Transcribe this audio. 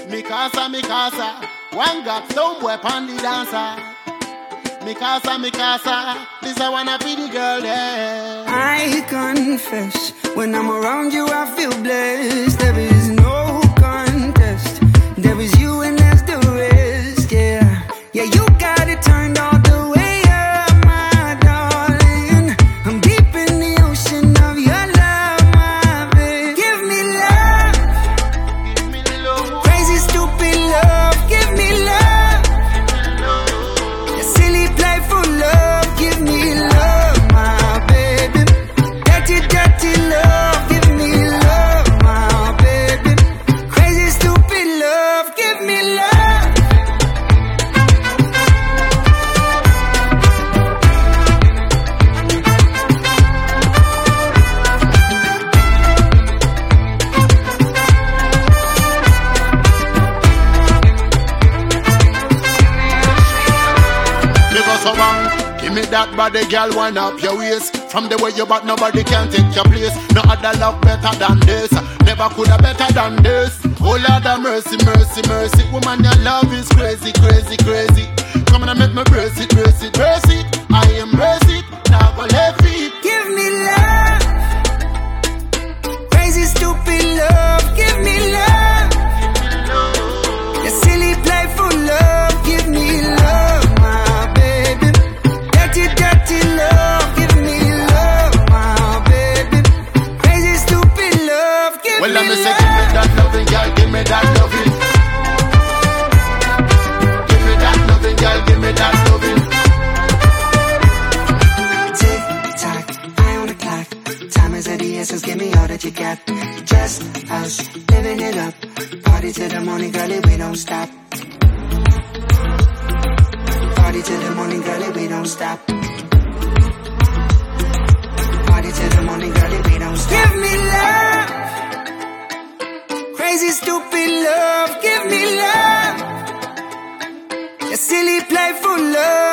Mikasa, one got some weapon the dancer. Mikasa, this I wanna be the girl there. I confess, when I'm around you I feel blessed. There is no contest. There is you and there's the rest, yeah. Yeah, you got it turned all the way up, my darling. I'm deep in the ocean of your love, my babe. Give me love, crazy stupid love. Give me love, your silly playful love. Give me love, my baby. Dirty, dirty love. Give me love, my baby. Crazy stupid love. Give me love. Give me that body, girl, wind up your waist. From the way you back, nobody can take your place. No other love better than this. Never could have better than this. Oh Lord have mercy, mercy, mercy. Woman, your love is crazy, crazy, crazy. Come on and make me brace it, brace it, brace it. I embrace it, now go left feet. Give me love, crazy stupid love. Give me love, your silly playful love. Give me love, my baby. Dirty, dirty love. Give me love, my baby. Crazy stupid love. Give Well, me let me say, love. give me that loving, girl, give me that loving. Give me that loving, girl, give me that loving. Tick tock, eye on the clock. Time is of the essence, give me all that you got. Just us, living it up. Party till the morning, girlie, we don't stop. Party till the morning, girlie, we don't stop. Party till the morning, girlie, we don't stop. Give me love, crazy stupid love. Give me love, your silly playful love.